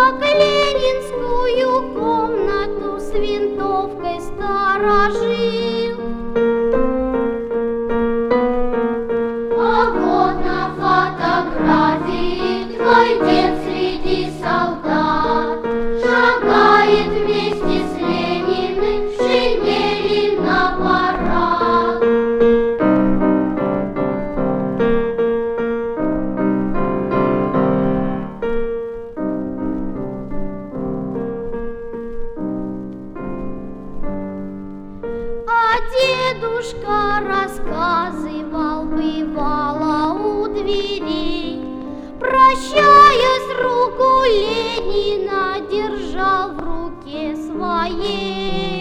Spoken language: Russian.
как ленинскую комнату с винтовкой сторожил. А вот на фотографии твой дед среди солдат шагает вместе с Лениным в шинели на парад. А дедушка рассказывал, бывало у дверей, прощаясь, руку Ленина держал в руке своей.